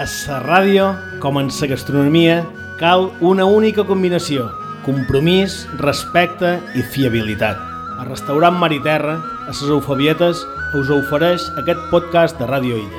A la ràdio, com en la gastronomia, cal una única combinació: compromís, respecte i fiabilitat. El restaurant Mar i Terra, a les Eufebietes, us ofereix aquest podcast de Ràdio Illa.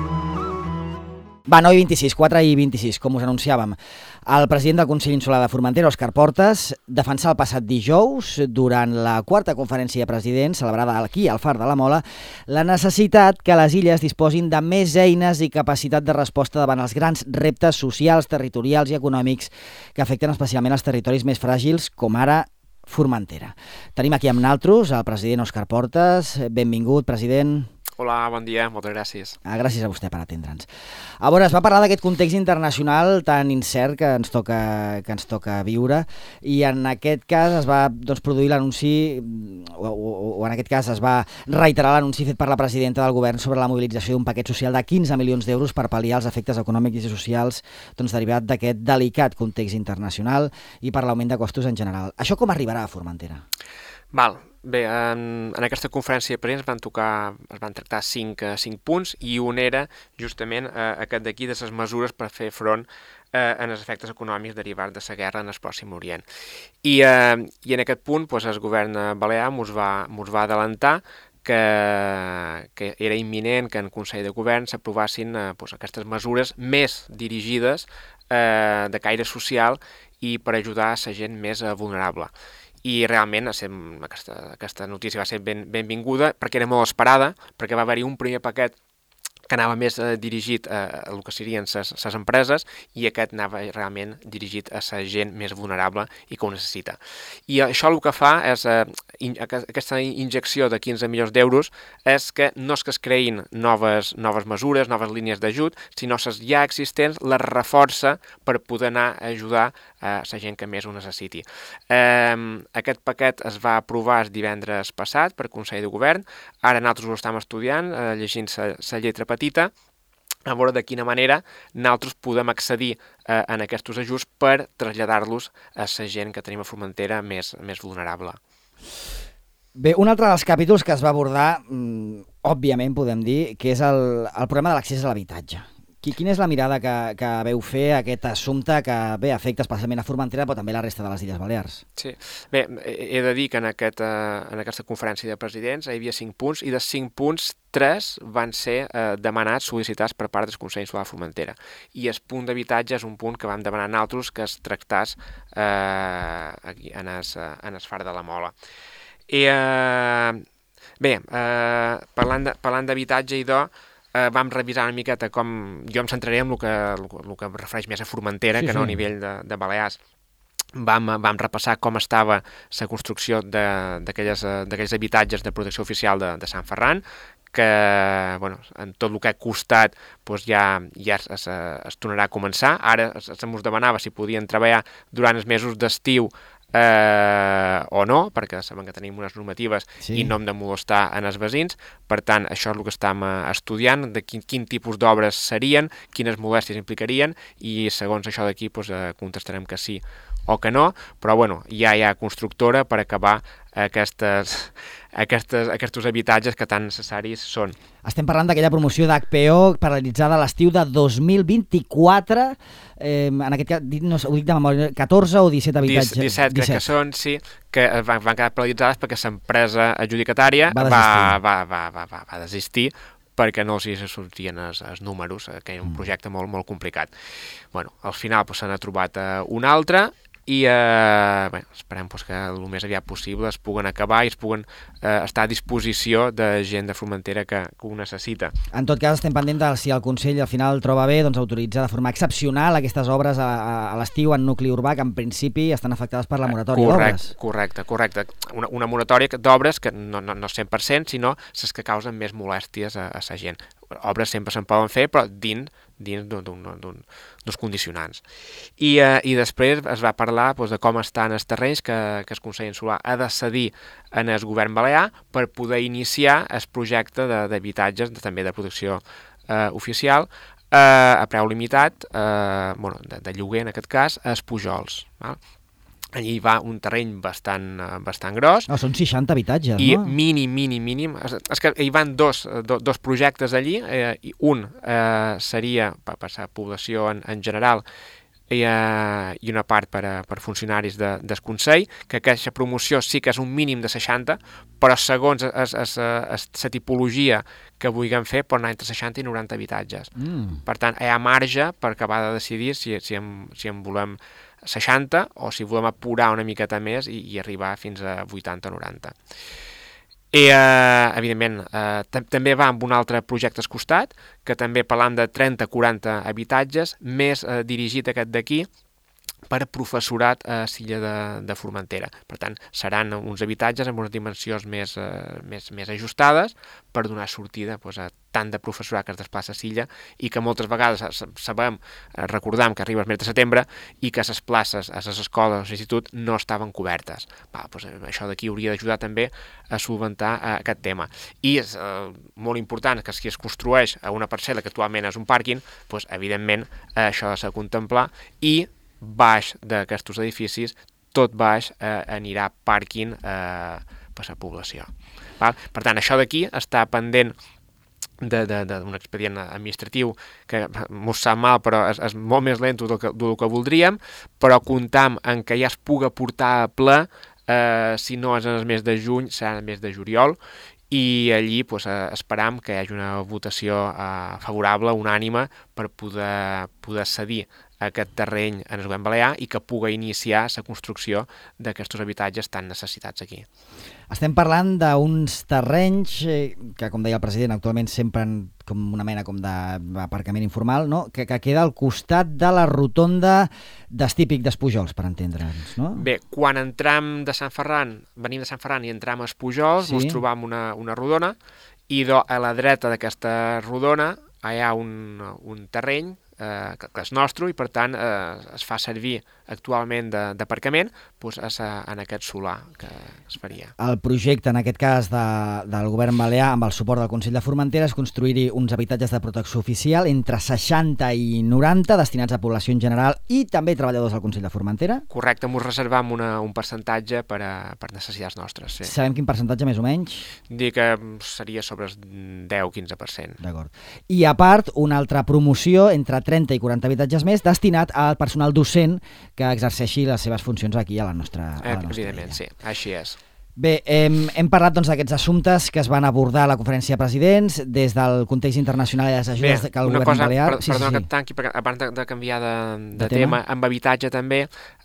Va, 9:26, 4:26, com us anunciàvem. El president del Consell Insular de Formentera, Òscar Portas, defensà el passat dijous, durant la quarta conferència de presidents, celebrada aquí, al Far de la Mola, la necessitat que les illes disposin de més eines i capacitat de resposta davant els grans reptes socials, territorials i econòmics que afecten especialment els territoris més fràgils, com ara Formentera. Tenim aquí amb naltros el president Òscar Portas. Benvingut, president. Hola, bon dia, moltes gràcies. Gràcies a vostè per atendre'ns. A veure, es va parlar d'aquest context internacional tan incert que ens toca viure, i en aquest cas es va produir l'anunci, o en aquest cas es va reiterar l'anunci fet per la presidenta del govern sobre la mobilització d'un paquet social de 15 milions d'euros per pal·liar els efectes econòmics i socials derivat d'aquest delicat context internacional i per l'augment de costos en general. Això com arribarà a Formentera? Bé, en aquesta conferència de presidents es van tractar cinc punts, i un era justament aquest d'aquí, de les mesures per fer front en els efectes econòmics derivats de la guerra en el Pròxim Orient. I en aquest punt el govern balear mos va adelantar que era imminent que en Consell de Govern s'aprovassin aquestes mesures més dirigides de caire social i per ajudar a la gent més vulnerable. I realment aquesta notícia va ser benvinguda perquè era molt esperada, perquè va haver-hi un primer paquet que anava més dirigit a el que serien les empreses, i aquest anava realment dirigit a la gent més vulnerable i que ho necessita. I això el que fa és, aquesta injecció de 15 milions d'euros, és que no és que es creïn noves mesures, noves línies d'ajut, sinó les ja existents les reforça per poder anar a ajudar a la gent que més ho necessiti. Aquest paquet es va aprovar el divendres passat per Consell de Govern. Ara nosaltres ho estem estudiant, llegint la lletra petita, a veure de quina manera nosaltres podem accedir en aquests ajuts per traslladar-los a la gent que tenim a Formentera més vulnerable. Bé, un altre dels capítols que es va abordar, òbviament podem dir, que és el problema de l'accés a l'habitatge. Quina és la mirada que veu fer a aquest assumpte que afecta especialment a Formentera, però també a la resta de les Illes Balears? Sí, bé, he de dir que en aquesta conferència de presidents hi havia 5 punts, i dels 5 punts, 3 van ser demanats, sol·licitats per part del Consell Insular de Formentera. I el punt d'habitatge és un punt que vam demanar nosaltres que es tractàs aquí en el Far de la Mola. Bé, parlant d'habitatge i vam revisar una miqueta com... Jo em centraré en el que em refereix més a Formentera, que no a nivell de Balears. Vam repassar com estava la construcció d'aquells habitatges de protecció oficial de Sant Ferran, que en tot el que ha costat ja es tornarà a començar. Ara se'ns demanava si podien treballar durant els mesos d'estiu o no, perquè sabem que tenim unes normatives i no hem de molestar en els veïns. Per tant, això és el que estem estudiant, de quin tipus d'obres serien, quines molèsties implicarien, i segons això d'aquí contestarem que sí o que no, però ja hi ha constructora per acabar aquests habitatges que tan necessaris són. Estem parlant d'aquella promoció d'HPO paralitzada a l'estiu de 2024, en aquest cas, ho dic de memòria, 14 o 17 habitatges? 17 crec que són, sí, que van quedar paralitzades perquè l'empresa adjudicatària va desistir perquè no els sortien els números, que era un projecte molt, molt complicat. Al final se n'ha trobat un altre, i esperem que el més aviat possible es puguen acabar i es puguen estar a disposició de gent de Formentera que ho necessita. En tot cas, estem pendents de si el Consell al final troba bé autoritzar de forma excepcional aquestes obres a l'estiu en nucli urbà, que en principi estan afectades per la moratòria d'obres. Correcte. Una moratòria d'obres que no 100%, sinó les que causen més molèsties a la gent. Obres sempre se'n poden fer, però dins d'uns condicionants. I després es va parlar de com estan els terrenys que el Consell Insular ha de cedir en el govern balear per poder iniciar el projecte d'habitatges, també de protecció oficial, a preu limitat, de lloguer en aquest cas, a els Pujols. allí va un terreny bastant gros. Són 60 habitatges, I no? mínim. És que hi van dos projectes allí. Un seria per passar població en general i una part per funcionaris del Consell, que aquesta promoció sí que és un mínim de 60, però segons la tipologia que vulguem fer pot anar entre 60 i 90 habitatges. Per tant, hi ha marge per acabar de decidir si en volem 60 o si volem apurar una miqueta més i arribar fins a 80 o 90. I, evidentment, també va amb un altre projecte al costat, que també parlam de 30-40 habitatges, més dirigit aquest d'aquí, per professorat a Silla de Formentera. Per tant, seran uns habitatges amb unes dimensions més ajustades per donar sortida a tant de professorat que es desplaça a Silla i que moltes vegades recordam que arriba el mes de setembre i que les places a les escoles o l'institut no estaven cobertes. Això d'aquí hauria d'ajudar també a solventar aquest tema. I és molt important que si es construeix a una parcel·la que actualment és un pàrquing, evidentment això s'ha de contemplar i baix d'aquests edificis, tot baix anirà pàrquing per la població. Per tant, això d'aquí està pendent d'un expedient administratiu que mos sap mal, però és molt més lent del que voldríem, però comptam en que ja es puga portar a ple, si no és en el mes de juny, serà en el mes de juliol, i allí esperam que hi hagi una votació favorable, unànime, per poder cedir aquest terreny en el govern balear i que pugui iniciar la construcció d'aquests habitatges tan necessitats aquí. Estem parlant d'uns terrenys que, com deia el president, actualment s'empren com una mena d'aparcament informal, no? que queda al costat de la rotonda d'Estípic d'Espujols, per entendre'ns, no? Bé, quan venim de Sant Ferran i entram a Espujols, ens trobam una rodona i a la dreta d'aquesta rodona hi ha un terreny que és nostre i per tant es fa servir actualment d'aparcament en aquest solar que es faria. El projecte, en aquest cas del govern balear, amb el suport del Consell de Formentera, és construir-hi uns habitatges de protecció oficial entre 60 i 90 destinats a població en general i també treballadors del Consell de Formentera. Correcte, ens reservam un percentatge per necessitats nostres. Sí. Sabem quin percentatge més o menys? Dic que seria sobre el 10-15%. D'acord. I a part, una altra promoció entre 30 i 40 habitatges més destinat al personal docent que exerceixi les seves funcions aquí a la nostra evidentment, illa. sí, així és. Bé, hem parlat d'aquests assumptes que es van abordar a la conferència de presidents des del context internacional i les ajudes que el govern balear... Perdona que et tanqui, perquè abans de canviar de tema, amb habitatge també,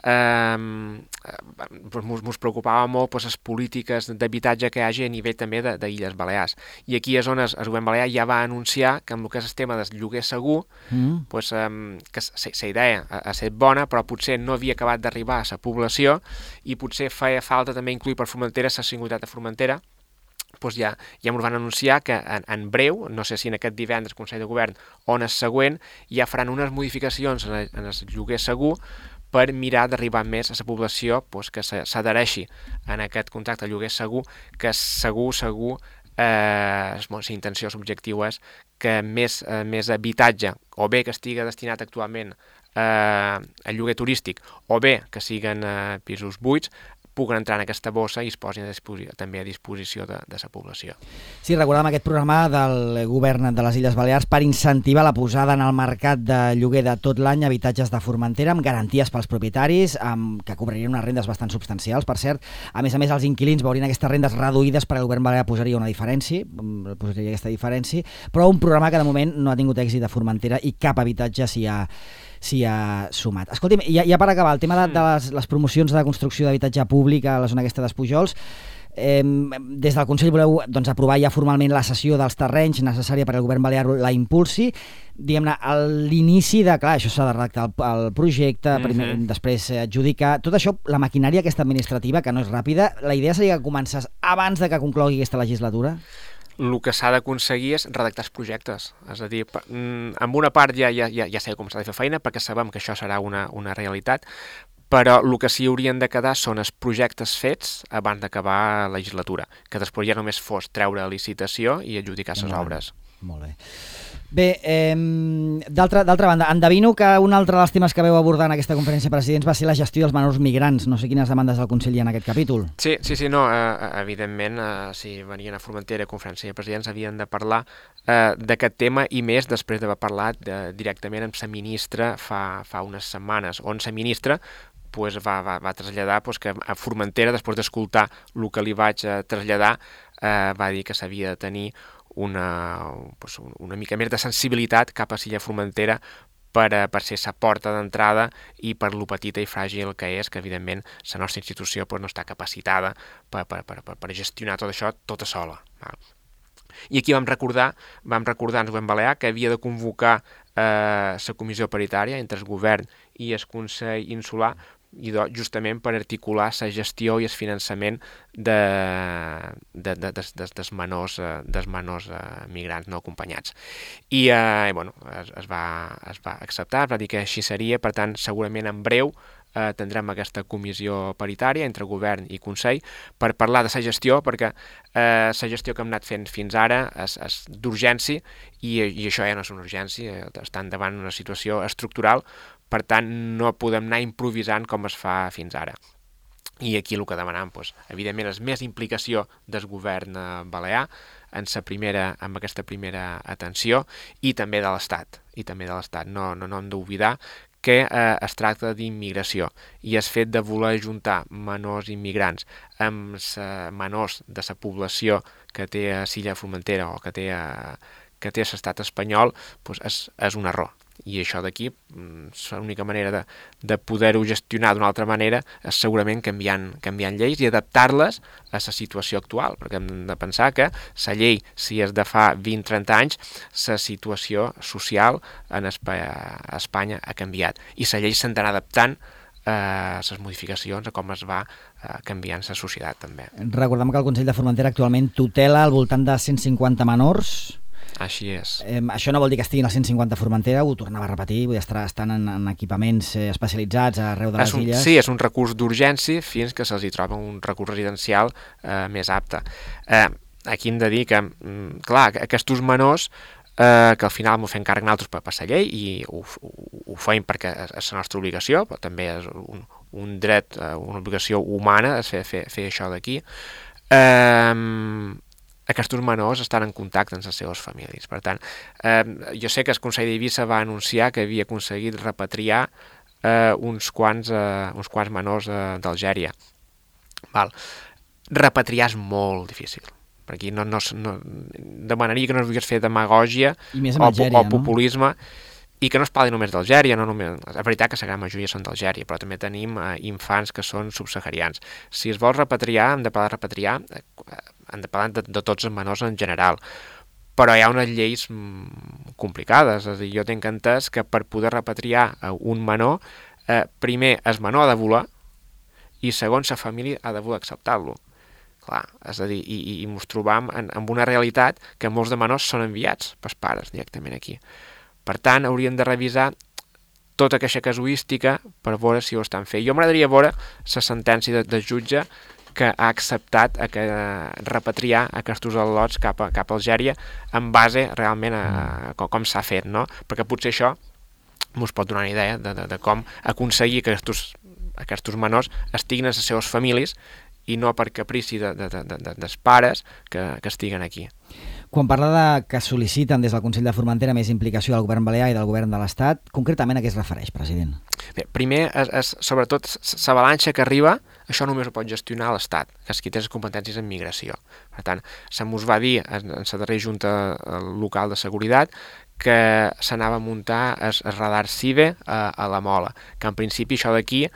ens preocupava molt les polítiques d'habitatge que hi hagi a nivell també d'Illes Balears. I aquí és on el govern balear ja va anunciar que amb el que és el tema del lloguer segur, que la idea ha estat bona, però potser no havia acabat d'arribar a la població i potser feia falta també incluir per Formentera la singularitat de Formentera. Ja ens van anunciar que en breu, no sé si en aquest divendres Consell de Govern o en el següent, ja faran unes modificacions en el lloguer segur per mirar d'arribar més a la població que s'adhereixi en aquest contracte de lloguer segur, que segur la intenció, l'objectiu és que més habitatge, o bé que estigui destinat actualment a lloguer turístic, o bé que siguin pisos buits, puguen entrar en aquesta bossa i es posin també a disposició de la població. Sí, recordàvem aquest programa del govern de les Illes Balears per incentivar la posada en el mercat de lloguer de tot l'any habitatges de Formentera amb garanties pels propietaris, que cobrarien unes rendes bastant substancials, per cert. A més, els inquilins veurien aquestes rendes reduïdes perquè el govern balear posaria aquesta diferència, però un programa que de moment no ha tingut èxit a Formentera i cap habitatge s'hi ha sumat. Escolti'm, ja per acabar, el tema de les promocions de construcció d'habitatge públic a la zona aquesta d'Espujols, des del Consell voleu aprovar ja formalment la cessió dels terrenys necessària perquè el govern balear la impulsi. Diguem-ne, a l'inici de... Clar, això s'ha de redactar el projecte, després adjudicar... Tot això, la maquinària aquesta administrativa, que no és ràpida, la idea seria que comencés abans de que conclogui aquesta legislatura? El que s'ha d'aconseguir és redactar els projectes. És a dir, en una part ja sé com s'ha de fer feina, perquè sabem que això serà una realitat, però el que sí haurien de quedar són els projectes fets abans d'acabar la legislatura, que després ja només fos treure a licitació i adjudicar les obres. Molt bé. Bé, d'altra banda, endevino que un altre dels temes que veu abordar en aquesta conferència de presidents va ser la gestió dels menors migrants. No sé quines demandes del Consell hi ha en aquest capítol. Sí, no, evidentment, si venien a Formentera a conferència de presidents havien de parlar d'aquest tema, i més després d'haver parlat directament amb sa ministra fa unes setmanes, on sa ministra va traslladar que a Formentera, després d'escoltar el que li vaig traslladar, va dir que s'havia de tenir una mica més de sensibilitat cap a l'illa Formentera per ser sa porta d'entrada i per lo petita i fràgil que és, que evidentment la nostra institució no està capacitada per gestionar tot això tota sola. I aquí vam recordar, ens ho vam balear, que havia de convocar la comissió paritària entre el govern i el Consell Insular, i justament per articular la gestió i el finançament dels menors migrants no acompanyats. I es va acceptar, es va dir que així seria, per tant, segurament en breu tindrem aquesta comissió paritària entre govern i Consell per parlar de la gestió, perquè la gestió que hem anat fent fins ara és d'urgència, i això ja no és una urgència, estan davant una situació estructural. Per tant, no podem anar improvisant com es fa fins ara. I aquí el que demanem, evidentment, és més implicació del govern balear amb aquesta primera atenció, i també de l'Estat. No hem d'oblidar que es tracta d'immigració, i el fet de voler ajuntar menors immigrants amb menors de la població que té a l'illa Formentera o que té a l'estat espanyol és un error. I això d'aquí, l'única manera de poder-ho gestionar d'una altra manera és segurament canviant lleis i adaptar-les a la situació actual, perquè hem de pensar que la llei, si és de fa 20-30 anys, la situació social a Espanya ha canviat, i la llei s'ha d'anar adaptant a les modificacions, a com es va canviant la societat també. Recordem que el Consell de Formentera actualment tutela al voltant de 150 menors. Així és. Això no vol dir que estiguin als 150 a Formentera, ho tornava a repetir, estan en equipaments especialitzats arreu de les illes. Sí, és un recurs d'urgència fins que se'ls hi troba un recurs residencial més apte. Aquí hem de dir que, clar, aquests menors que al final m'ho fem càrrec nosaltres per la llei, i ho fem perquè és la nostra obligació, però també és un dret, una obligació humana fer això d'aquí. Aquests menors estan en contacte amb les seves famílies. Per tant, jo sé que el Consell d'Eivissa va anunciar que havia aconseguit repatriar uns quants menors d'Algèria. Repatriar és molt difícil. Per aquí no demanaria que no es volgués fer demagògia o populisme, i que no es parli només d'Algèria. És veritat que la gran majoria són d'Algèria, però també tenim infants que són subsaharians. Si es vol repatriar, hem de parlar de repatriar, hem de parlar de tots els menors en general, però hi ha unes lleis complicades. És a dir, jo tinc entès que per poder repatriar un menor, primer el menor ha de voler, i segon la família ha de voler acceptar-lo. Clar, és a dir, i ens trobam amb una realitat que molts de menors són enviats pels pares directament aquí. Per tant, hauríem de revisar tota aquesta casuística per veure si ho estan fent. Jo m'agradaria veure la sentència del jutge que ha acceptat repatriar aquests al·lots cap a Algèria en base realment a com s'ha fet, no? Perquè potser això ens pot donar una idea de com aconseguir que aquests menors estiguin a les seves famílies i no per caprici dels pares que estiguen aquí. Quan parla que sol·liciten des del Consell de Formentera més implicació del govern balear i del govern de l'Estat, concretament a què es refereix, president? Bé, primer, sobretot, l'avalanxa que arriba, això només ho pot gestionar l'Estat, que és qui té les competències en migració. Per tant, se mos va dir en la darrera Junta Local de Seguretat que s'anava a muntar el radar CIBE a la Mola, que en principi això d'aquí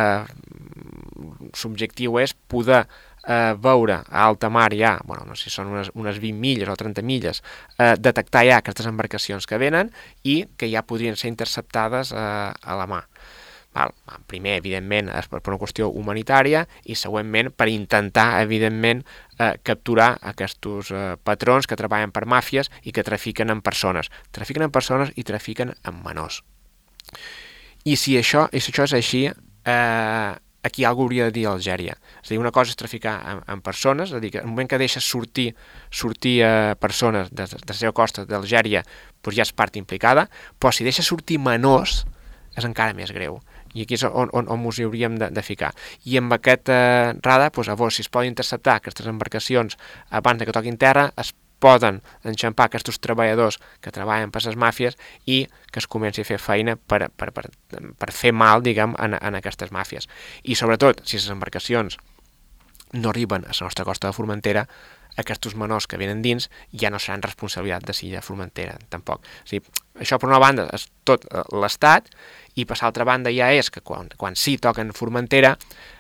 l'objectiu és poder veure a alta mar ja, no sé si són unes 20 milles o 30 milles, detectar ja aquestes embarcacions que venen i que ja podrien ser interceptades a la mà. Primer, evidentment, és per una qüestió humanitària, i següentment per intentar, evidentment, capturar aquests patrons que treballen per màfies i que trafiquen en persones. Trafiquen en persones i trafiquen en menors. I si això és així, aquí algú hauria de dir a Algèria. És a dir, una cosa és traficar amb persones, és a dir, que en el moment que deixes sortir persones de la seva costa d'Algèria, doncs ja és part implicada, però si deixes sortir menors és encara més greu. I aquí és on ens hi hauríem de ficar. I amb aquest radar, doncs, a veure si es poden interceptar aquestes embarcacions abans que toquin terra, es poden enxampar aquests treballadors que treballen per les màfies i que es comenci a fer feina per fer mal, diguem, en aquestes màfies. I sobretot, si les embarcacions no arriben a la nostra costa de Formentera, aquests menors que venen dins ja no seran responsabilitat de Silla Formentera, tampoc. O sigui, això per una banda és tot l'Estat i per l'altra banda ja és que quan sí toquen Formentera,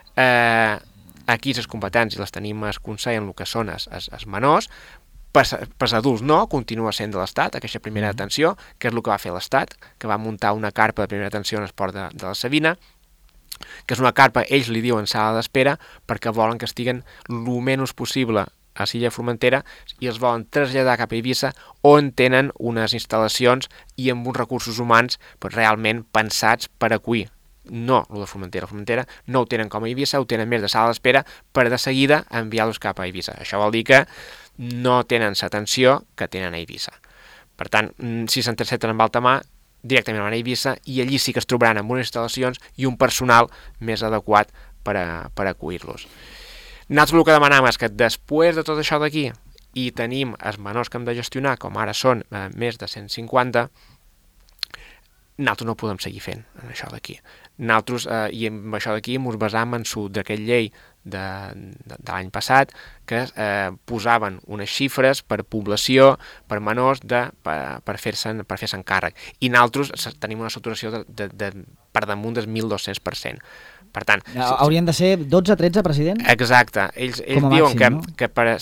aquí les competències les tenim al Consell en el que són els menors, per adults no, continua sent de l'Estat, aquesta primera detenció, que és el que va fer l'Estat, que va muntar una carpa de primera detenció en el port de la Sabina, que és una carpa, ells li diuen sala d'espera, perquè volen que estiguen el menys possible a Silla Formentera i els volen traslladar cap a Eivissa, on tenen unes instal·lacions i amb uns recursos humans realment pensats per acollir. No, el de Formentera. Formentera no ho tenen com a Eivissa, ho tenen més de sala d'espera per de seguida enviar-los cap a Eivissa. Això vol dir que no tenen l'atenció que tenen a Eivissa. Per tant, si s'intercepten amb alta mà, directament van a Eivissa i allí sí que es trobaran amb unes instal·lacions i un personal més adequat per acollir-los. Nosaltres el que demanam és que després de tot això d'aquí i tenim els menors que hem de gestionar, com ara són més de 150, nosaltres no podem seguir fent això d'aquí. Nosaltres, i amb això d'aquí, ens basam en el decret llei de l'any passat, que posaven unes xifres per població, per menors, per fer-se'n càrrec. I nosaltres tenim una saturació per damunt del 1.200%. Per tant, haurien de ser 12-13, president? Exacte. Ells diuen que per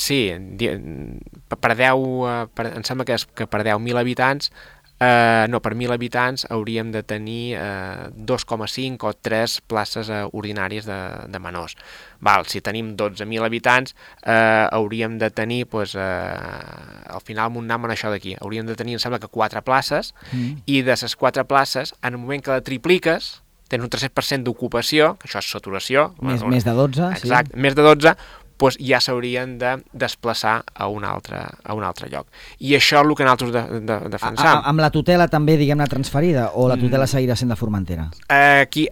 10, em sembla que per 10.000 habitants, no, per 1.000 habitants hauríem de tenir 2,5 o 3 places ordinàries de menors. Si tenim 12.000 habitants, hauríem de tenir, al final m'ho anam en això d'aquí, hauríem de tenir, em sembla que 4 places, i de les 4 places, en el moment que la tripliques, tens un 300% d'ocupació, que això és saturació. Més de 12, sí. Exacte, més de 12, doncs ja s'haurien de desplaçar a un altre lloc. I això és el que nosaltres defensam. Amb la tutela també, diguem-ne, transferida, o la tutela seguirà sent de Formentera? Aquí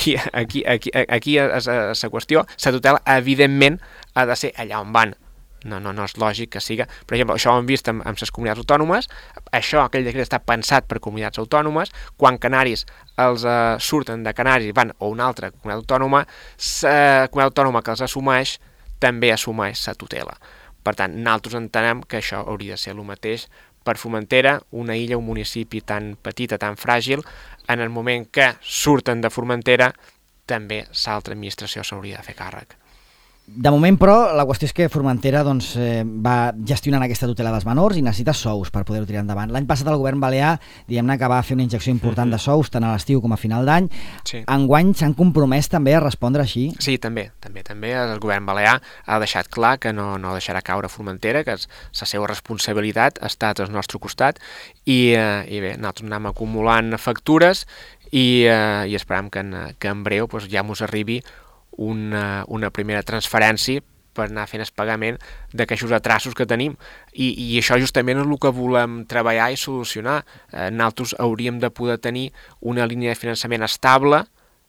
és la qüestió. La tutela, evidentment, ha de ser allà on van. No és lògic que siga. Per exemple, això ho hem vist amb les comunitats autònomes. Aquell decret està pensat per comunitats autònomes. Quan canaris els surten de Canaris i van a una altra comunitat autònoma, la comunitat autònoma que els assumeix també assumeix la tutela. Per tant, nosaltres entenem que això hauria de ser el mateix per Formentera, una illa, un municipi tan petita, tan fràgil, en el moment que surten de Formentera, també l'altra administració s'hauria de fer càrrec. De moment, però, la qüestió és que Formentera va gestionant aquesta tutela dels menors i necessita sous per poder-ho tirar endavant. L'any passat el govern balear, diguem-ne, que va fer una injecció important de sous, tant a l'estiu com a final d'any. Sí. Enguany s'han compromès també a respondre així? Sí, també. El govern balear ha deixat clar que no deixarà caure Formentera, que la seva responsabilitat ha estat al nostre costat i bé, nosaltres anem acumulant factures i esperem que en breu ja ens arribi una primera transferència per anar fent el pagament d'aquests atrasos que tenim. I això justament és el que volem treballar i solucionar. Nosaltres hauríem de poder tenir una línia de finançament estable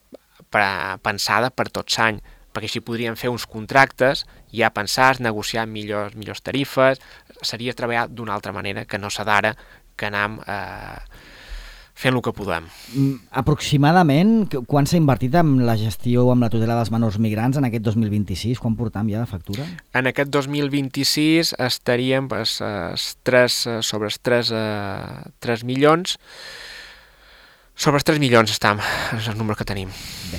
pensada per tot l'any, perquè així podríem fer uns contractes ja pensats, negociar millors tarifes, seria treballar d'una altra manera que no s'ha d'ara, que anem fent el que podem. Aproximadament, quan s'ha invertit en la gestió amb la tutela dels menors migrants en aquest 2026? Quan portam ja de factura? En aquest 2026 estaríem sobre els 3 milions. Sobre els 3 milions estem, és el número que tenim.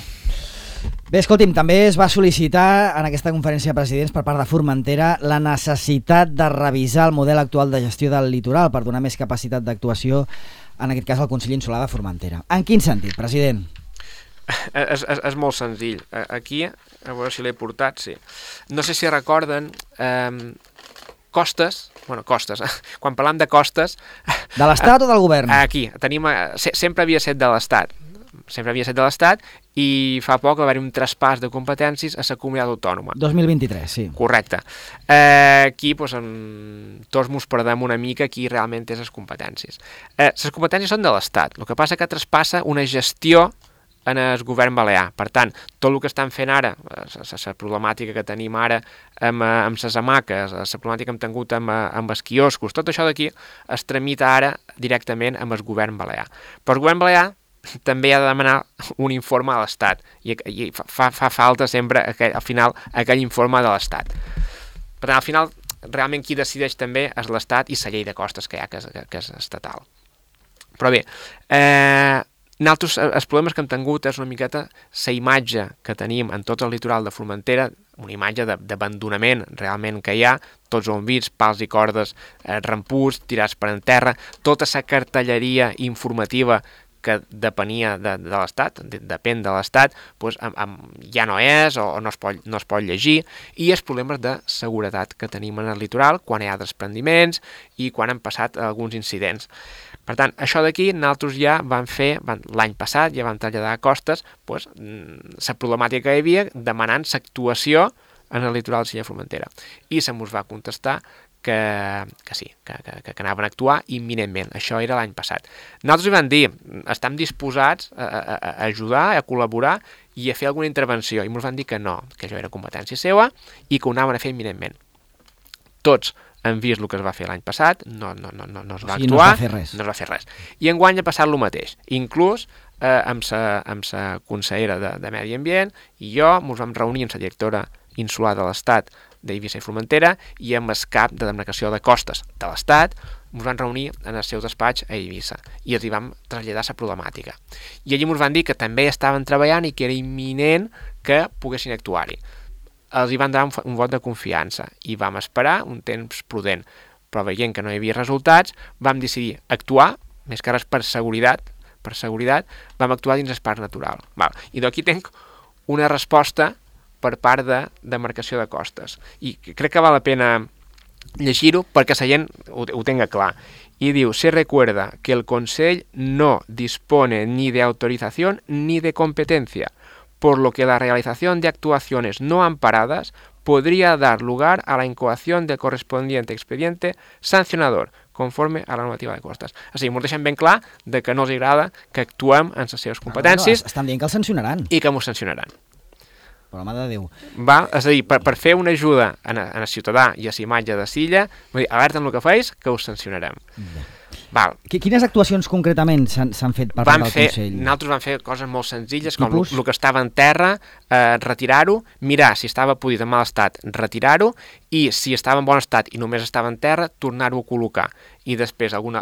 Bé, escolti'm, també es va sol·licitar en aquesta conferència de presidents per part de Formentera la necessitat de revisar el model actual de gestió del litoral per donar més capacitat d'actuació, en aquest cas al Consell Insular de Formentera. En quin sentit, president? És molt senzill. Aquí, a veure si l'he portat, sí. No sé si recorden costes, quan parlam de costes... De l'Estat o del govern? Aquí, tenim, sempre havia set de l'Estat. sempre havia estat de l'Estat, i fa poc va haver-hi un traspàs de competències a la comunitat autònoma. 2023, sí. Correcte. Aquí tots mos perdem una mica qui realment és les competències. Les competències són de l'Estat, el que passa que traspassa una gestió en el govern balear. Per tant, tot el que estan fent ara, la problemàtica que tenim ara amb les hamaques, la problemàtica que hem tingut amb els quioscos, tot això d'aquí es tramita ara directament amb el govern balear. Però el govern balear també ha de demanar un informe a l'Estat i fa falta sempre al final aquell informe de l'Estat. Per tant, al final, realment qui decideix també és l'Estat i la llei de costes que hi ha, que és estatal. Però bé, nosaltres, els problemes que hem tingut és una miqueta la imatge que tenim en tot el litoral de Formentera, una imatge d'abandonament realment que hi ha, tots ho hem vist, pals i cordes ramputs, tirats per en terra, tota la cartelleria informativa que depenia de l'Estat, depèn de l'Estat, doncs ja no és o no es pot llegir, i els problemes de seguretat que tenim en el litoral quan hi ha desprendiments i quan han passat alguns incidents. Per tant, això d'aquí nosaltres ja vam fer, l'any passat ja vam traslladar a Costes la problemàtica que hi havia demanant l'actuació en el litoral de l'illa Formentera. I se mos va contestar que sí, que anaven a actuar imminentment. Això era l'any passat. Nosaltres hi vam dir, estem disposats a ajudar, a col·laborar i a fer alguna intervenció. I ens van dir que no, que això era competència seva i que ho anaven a fer imminentment. Tots hem vist el que es va fer l'any passat, no es va actuar, no es va fer res. I enguany ha passat el mateix. Inclús amb la consellera de Medi Ambient i jo ens vam reunir amb la directora insular de l'Estat d'Eivissa i Formentera i amb el cap de demarcació de costes de l'Estat ens vam reunir en el seu despatx a Eivissa i els hi vam traslladar la problemàtica. I allí ens van dir que també estaven treballant i que era imminent que poguessin actuar-hi. Els hi van donar un vot de confiança i vam esperar un temps prudent, però veient que no hi havia resultats vam decidir actuar, més que res per seguretat, vam actuar dins el parc natural. I d'aquí tenc una resposta per part de demarcació de costes i crec que val la pena llegir-ho perquè la gent ho tenga clar. Y diu, se recuerda que el Consell no dispone ni de autorización ni de competencia, por lo que la realización de actuaciones no amparadas podría dar lugar a la incoación del correspondiente expediente sancionador, conforme a la normativa de costes. O sigui, ens deixen ben clar de que no els agrada que actuem en les seves competències. Estan dient que els sancionaran. I que ens sancionaran. Per la mà de Déu. És a dir, per fer una ajuda a el ciutadà i a la imatge de Silla, alerta amb el que feis, que us sancionarem. Quines actuacions concretament s'han fet per part del Consell? Nosaltres vam fer coses molt senzilles, com el que estava en terra, retirar-ho, mirar si estava podrit en mal estat, retirar-ho, i si estava en bon estat i només estava en terra, tornar-ho a col·locar. I després alguna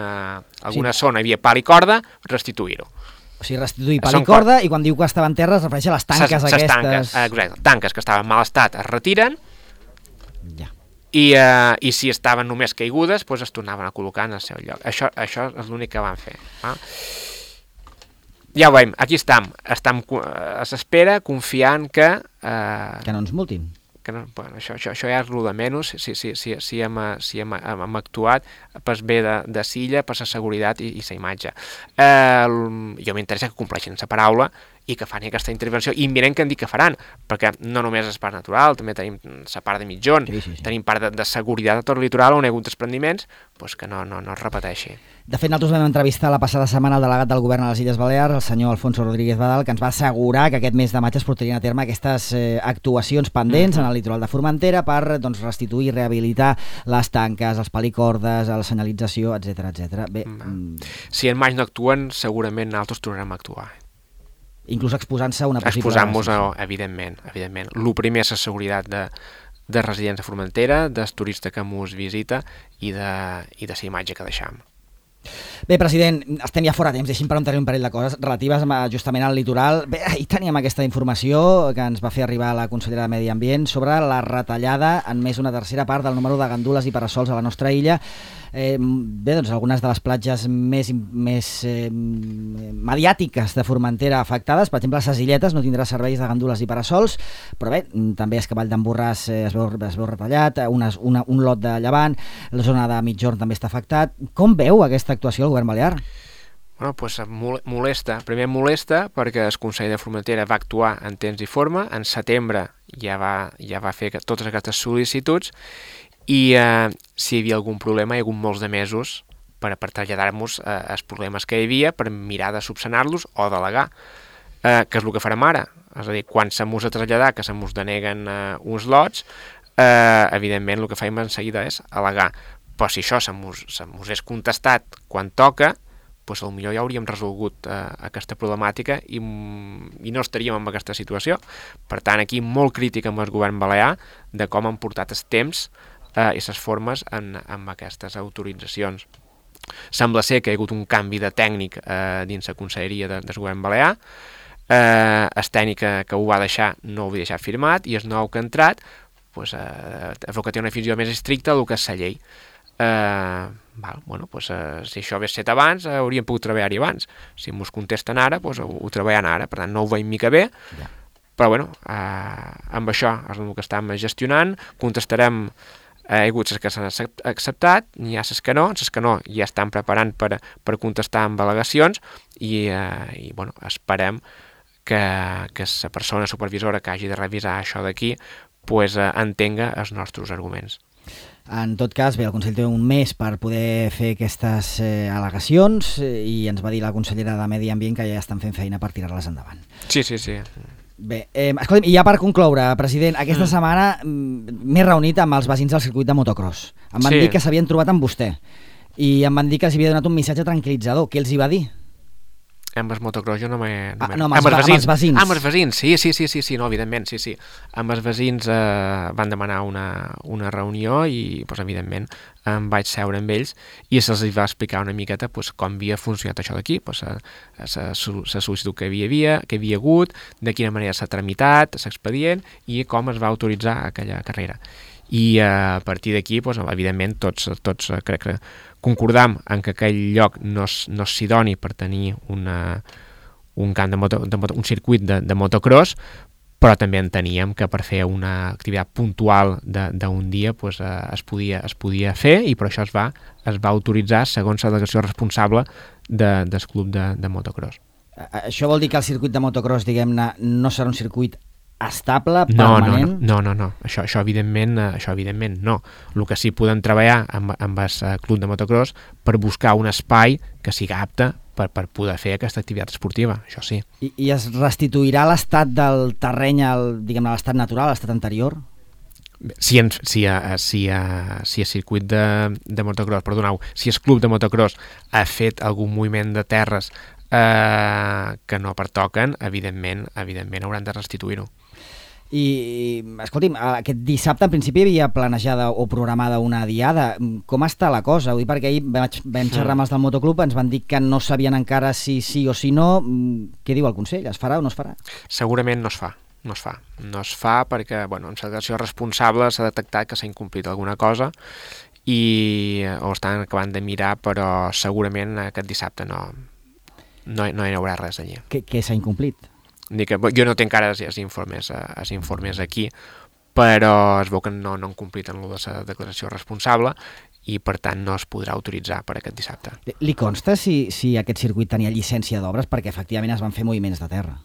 zona hi havia pal i corda, restituir-ho. O sigui, restituir pal i corda, i quan diu que estava en terra es refereix a les tanques aquestes... Exacte, tanques que estaven en mal estat es retiren, ja. I si estaven només caigudes, doncs es tornaven a col·locar en el seu lloc. Això és l'únic que van fer. Ja ho veiem, aquí estem a l'espera, confiant que no ens multin. Això ja és el de menys, si hem actuat per bé de Silla, per la seguretat i la imatge. Jo m'interessa que compleixin la paraula i que fan aquesta intervenció imminent que han dit que faran, perquè no només és part natural, també tenim la part de mitjon, tenim part de seguretat a tot el litoral on hi ha hagut desprendiments, doncs que no es repeteixi. De fet, nosaltres vam entrevistar la passada setmana el delegat del govern a les Illes Balears, el senyor Alfonso Rodríguez Badal, que ens va assegurar que aquest mes de maig es portarien a terme aquestes actuacions pendents en el litoral de Formentera per restituir i rehabilitar les tanques, els palicordes, la senyalització, etc. Bé, si en maig no actuen, segurament nosaltres tornarem a actuar. Inclús exposant-se a una possible... Exposant-nos, evidentment. El primer és la seguretat de residents de Formentera, del turista que ens visita i de la imatge que deixam. Bé, president, estem ja fora de temps, deixi'm preguntar-li un parell de coses relatives justament al litoral. Bé, ahir teníem aquesta informació que ens va fer arribar la consellera de Medi Ambient sobre la retallada en més d'una tercera part del número de gandules i parasols a la nostra illa. Bé, doncs algunes de les platges més mediàtiques de Formentera afectades, per exemple, les Illetes no tindrà serveis de gandules i parasols, però bé, també el Cavall d'en Borràs es veu retallat, un lot de Llevant, la zona de Migjorn també està afectat. Com veu aquesta actuació del govern balear? Bueno, doncs molesta. Primer molesta perquè el Consell de Formentera va actuar en temps i forma, en setembre ja va fer totes aquestes sol·licituds i si hi havia algun problema hi ha hagut molts de mesos per traslladar-nos els problemes que hi havia, per mirar de subsanar-los o delegar, que és el que farem ara. És a dir, quan se mos a traslladar, que se mos deneguen uns lots, evidentment el que faim en seguida és al·legar. Però si això se mos és contestat quan toca, doncs potser ja hauríem resolgut aquesta problemàtica i no estaríem en aquesta situació. Per tant, aquí molt crític amb el govern balear de com han portat els temps i les formes amb aquestes autoritzacions. Sembla ser que hi ha hagut un canvi de tècnic dins la conselleria del govern balear. El tècnic que ho va deixar no ho havia deixat firmat i el nou que ha entrat és el que té una visió més estricta del que és la llei. Si això hagués estat abans, hauríem pogut treballar-hi abans. Si ens contesten ara, ho treballen ara. Per tant, no ho veiem mica bé, però amb això és el que estem gestionant. Contestarem, hi ha hagut les que s'han acceptat, n'hi ha les que no ja estan preparant per contestar amb al·legacions i esperem que la persona supervisora que hagi de revisar això d'aquí entenga els nostres arguments. En tot cas, el Consell té un mes per poder fer aquestes al·legacions i ens va dir la consellera de Medi Ambient que ja estan fent feina per tirar-les endavant. Sí. Bé, escolta'm, i ja per concloure, president, aquesta setmana m'he reunit amb els veïns del circuit de motocross. Em van dir que s'havien trobat amb vostè i em van dir que els havia donat un missatge tranquil·litzador. Què els hi va dir? Amb els motocross jo no m'he... amb els veïns. Amb els veïns, sí, no, evidentment, sí. Amb els veïns van demanar una reunió i, evidentment, em vaig seure amb ells i se'ls va explicar una miqueta com havia funcionat això d'aquí, la sol·licitud que hi havia hagut, de quina manera s'ha tramitat, l'expedient i com es va autoritzar aquella carrera. I a partir d'aquí, evidentment, tots crec que concordam en que aquell lloc no s'hi doni per tenir un camp un circuit de motocross, però també enteníem que per fer una activitat puntual d'un dia es podia fer i per això es va autoritzar segons la delegació responsable del club de motocross. Això vol dir que el circuit de motocross, diguem-ne, no serà un circuit estable, permanent? No. Això evidentment no. El que sí podem treballar amb el club de motocross per buscar un espai que sigui apte per poder fer aquesta activitat esportiva, això sí. I es restituirà l'estat del terreny, diguem-ne, l'estat natural, l'estat anterior? Si el circuit de motocross, perdoneu, si el club de motocross ha fet algun moviment de terres que no pertoquen, evidentment hauran de restituir-ho. I, escolti'm, aquest dissabte en principi hi havia planejada o programada una diada. Com està la cosa? Vull dir, perquè ahir vam xerrar amb els del motoclub, ens van dir que no sabien encara si sí o si no. Què diu el Consell? Es farà o no es farà? Segurament no es fa. No es fa perquè, en la delegació responsable s'ha detectat que s'ha incomplit alguna cosa i ho estan acabant de mirar, però segurament aquest dissabte no hi haurà res allà. Què s'ha incomplit? Jo no tinc encara els informes aquí, però es veu que no han complit en la declaració responsable i per tant no es podrà autoritzar per aquest dissabte. Li consta si aquest circuit tenia llicència d'obres perquè efectivament es van fer moviments de terra?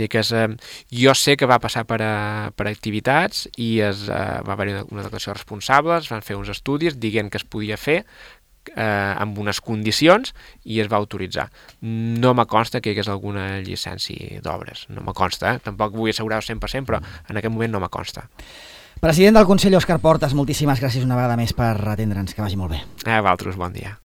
Jo sé que va passar per activitats i va haver-hi una declaració responsable, es van fer uns estudis dient que es podia fer amb unes condicions i es va autoritzar. No me consta que hi hagués alguna llicència d'obres, no me consta, tampoc vull assegurar-ho 100%, però en aquest moment no me consta. President del Consell, Òscar Portas, moltíssimes gràcies una vegada més per atendre'ns, que vagi molt bé. A vosaltres, bon dia.